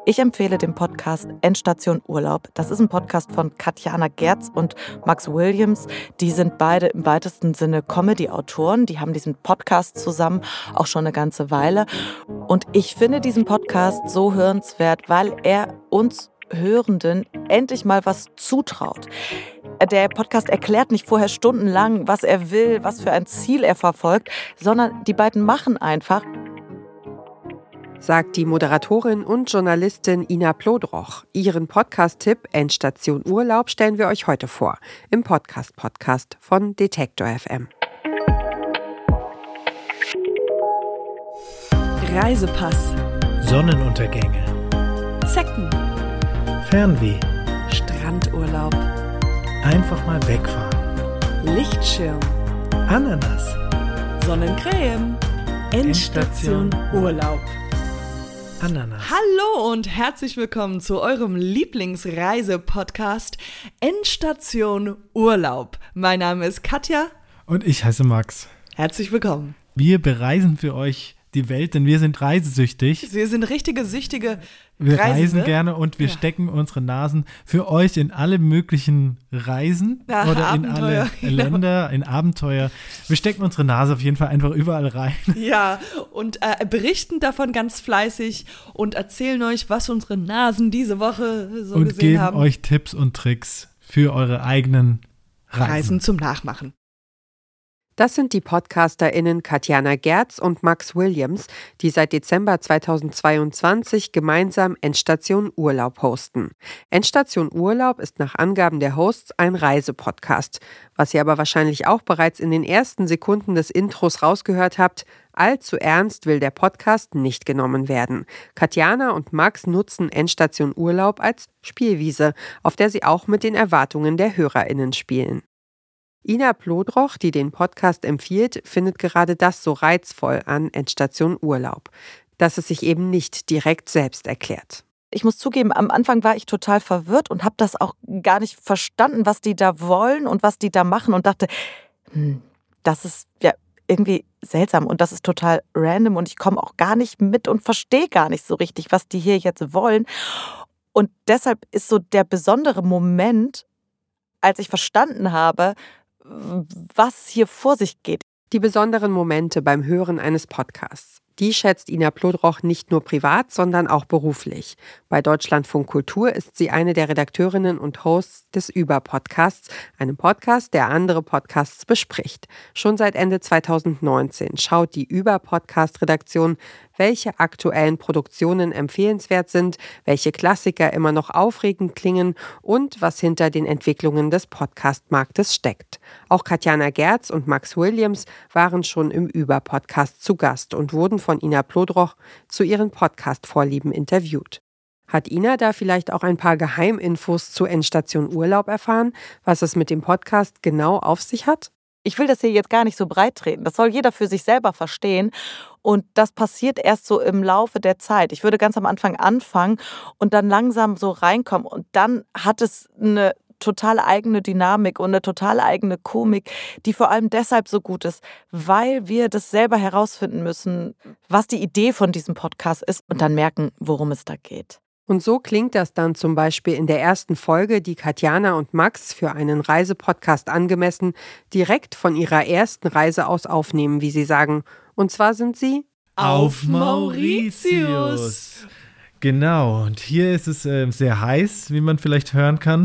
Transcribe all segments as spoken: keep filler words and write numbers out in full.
Ich empfehle den Podcast Endstation Urlaub. Das ist ein Podcast von Katjana Gerz und Max Williams. Die sind beide im weitesten Sinne Comedy-Autoren. Die haben diesen Podcast zusammen auch schon eine ganze Weile. Und ich finde diesen Podcast so hörenswert, weil er uns Hörenden endlich mal was zutraut. Der Podcast erklärt nicht vorher stundenlang, was er will, was für ein Ziel er verfolgt, sondern die beiden machen einfach, sagt die Moderatorin und Journalistin Ina Plodroch. Ihren Podcast-Tipp Endstation Urlaub stellen wir euch heute vor, im Podcast-Podcast von Detektor F M. Reisepass. Sonnenuntergänge. Zecken. Fernweh. Strandurlaub. Einfach mal wegfahren. Lichtschirm. Ananas. Sonnencreme. Endstation Urlaub. Ananas. Hallo und herzlich willkommen zu eurem Lieblingsreise-Podcast Endstation Urlaub. Mein Name ist Katja. Und ich heiße Max. Herzlich willkommen. Wir bereisen für euch die Welt, denn wir sind reisesüchtig. Wir sind richtige, süchtige Wir Reisende. reisen gerne und wir Ja. stecken unsere Nasen für euch in alle möglichen Reisen Ja, oder in Abenteuer, alle genau. Länder, in Abenteuer. Wir stecken unsere Nase auf jeden Fall einfach überall rein. Ja, und äh, berichten davon ganz fleißig und erzählen euch, was unsere Nasen diese Woche so und gesehen geben haben. euch Tipps und Tricks für eure eigenen Reisen. Reisen zum Nachmachen. Das sind die PodcasterInnen Katjana Gerz und Max Williams, die seit Dezember zweitausendzweiundzwanzig gemeinsam Endstation Urlaub hosten. Endstation Urlaub ist nach Angaben der Hosts ein Reisepodcast. Was ihr aber wahrscheinlich auch bereits in den ersten Sekunden des Intros rausgehört habt, allzu ernst will der Podcast nicht genommen werden. Katjana und Max nutzen Endstation Urlaub als Spielwiese, auf der sie auch mit den Erwartungen der HörerInnen spielen. Ina Plodroch, die den Podcast empfiehlt, findet gerade das so reizvoll an Endstation Urlaub, dass es sich eben nicht direkt selbst erklärt. ich muss zugeben, am Anfang war ich total verwirrt und habe das auch gar nicht verstanden, was die da wollen und was die da machen und dachte, hm, das ist ja irgendwie seltsam und das ist total random und ich komme auch gar nicht mit und verstehe gar nicht so richtig, was die hier jetzt wollen. Und deshalb ist so der besondere Moment, als ich verstanden habe, was hier vor sich geht. Die besonderen Momente beim Hören eines Podcasts, die schätzt Ina Plodroch nicht nur privat, sondern auch beruflich. Bei Deutschlandfunk Kultur ist sie eine der Redakteurinnen und Hosts des Über-Podcasts, einem Podcast, der andere Podcasts bespricht. Schon seit Ende zweitausendneunzehn schaut die Über-Podcast-Redaktion, welche aktuellen Produktionen empfehlenswert sind, welche Klassiker immer noch aufregend klingen und was hinter den Entwicklungen des Podcast-Marktes steckt. Auch Katjana Gerz und Max Williams waren schon im Über-Podcast zu Gast und wurden von Ina Plodroch zu ihren Podcast-Vorlieben interviewt. Hat Ina da vielleicht auch ein paar Geheiminfos zu Endstation Urlaub erfahren, was es mit dem Podcast genau auf sich hat? Ich will das hier jetzt gar nicht so breit treten. Das soll jeder für sich selber verstehen. Und das passiert erst so im Laufe der Zeit. Ich würde ganz am Anfang anfangen und dann langsam so reinkommen. Und dann hat es eine total eigene Dynamik und eine total eigene Komik, die vor allem deshalb so gut ist, weil wir das selber herausfinden müssen, was die Idee von diesem Podcast ist und dann merken, worum es da geht. Und so klingt das dann zum Beispiel in der ersten Folge, die Katjana und Max für einen Reisepodcast angemessen direkt von ihrer ersten Reise aus aufnehmen, wie sie sagen. Und zwar sind sie Auf Mauritius. Genau, und hier ist es äh, sehr heiß, wie man vielleicht hören kann.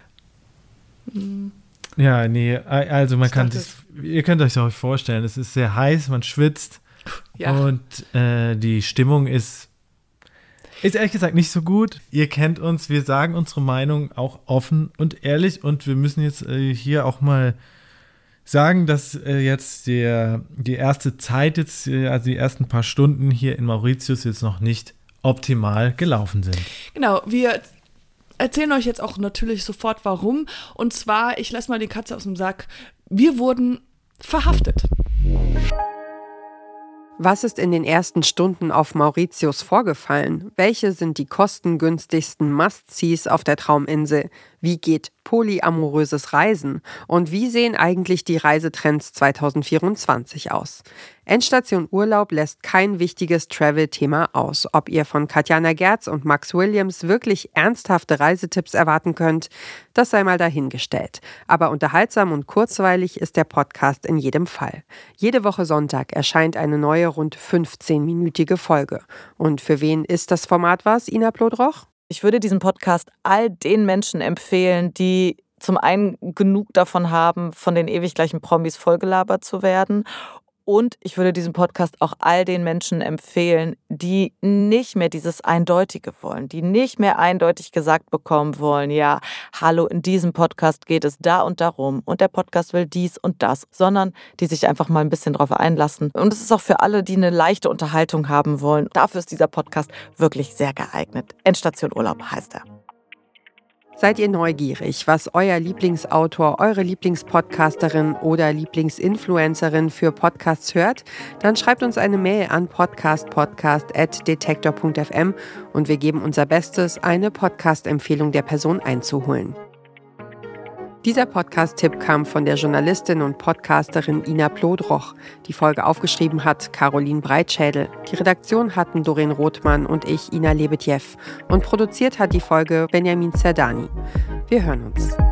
Mhm. Ja, nee, also man Ich kann dachte, das, ihr könnt euch das vorstellen, es ist sehr heiß, man schwitzt Ja. und äh, die Stimmung ist, ist ehrlich gesagt nicht so gut. Ihr kennt uns, wir sagen unsere Meinung auch offen und ehrlich und wir müssen jetzt äh, hier auch mal sagen, dass äh, jetzt der, die erste Zeit, jetzt, äh, also die ersten paar Stunden hier in Mauritius jetzt noch nicht optimal gelaufen sind. Genau, wir erzählen euch jetzt auch natürlich sofort, warum. Und zwar, ich lasse mal die Katze aus dem Sack, wir wurden verhaftet. Was ist in den ersten Stunden auf Mauritius vorgefallen? Welche sind die kostengünstigsten Must-Sees auf der Trauminsel? Wie geht polyamoröses Reisen? Und wie sehen eigentlich die Reisetrends zwanzig vierundzwanzig aus? Endstation Urlaub lässt kein wichtiges Travel-Thema aus. Ob ihr von Katjana Gerz und Max Williams wirklich ernsthafte Reisetipps erwarten könnt, das sei mal dahingestellt. Aber unterhaltsam und kurzweilig ist der Podcast in jedem Fall. Jede Woche Sonntag erscheint eine neue, rund fünfzehnminütige Folge. Und für wen ist das Format was, Ina Plodroch? Ich würde diesen Podcast all den Menschen empfehlen, die zum einen genug davon haben, von den ewig gleichen Promis vollgelabert zu werden. Und ich würde diesen Podcast auch all den Menschen empfehlen, die nicht mehr dieses Eindeutige wollen, die nicht mehr eindeutig gesagt bekommen wollen, ja, hallo, in diesem Podcast geht es da und darum und der Podcast will dies und das, sondern die sich einfach mal ein bisschen drauf einlassen. Und es ist auch für alle, die eine leichte Unterhaltung haben wollen. Dafür ist dieser Podcast wirklich sehr geeignet. Endstation Urlaub heißt er. Seid ihr neugierig, was euer Lieblingsautor, eure Lieblingspodcasterin oder Lieblingsinfluencerin für Podcasts hört? Dann schreibt uns eine Mail an podcastpodcast at detektor punkt f m und wir geben unser Bestes, eine Podcast-Empfehlung der Person einzuholen. Dieser Podcast-Tipp kam von der Journalistin und Podcasterin Ina Plodroch. Die Folge aufgeschrieben hat Caroline Breitschädel. Die Redaktion hatten Doreen Rothmann und ich, Ina Lebetjew. Und produziert hat die Folge Benjamin Zerdani. Wir hören uns.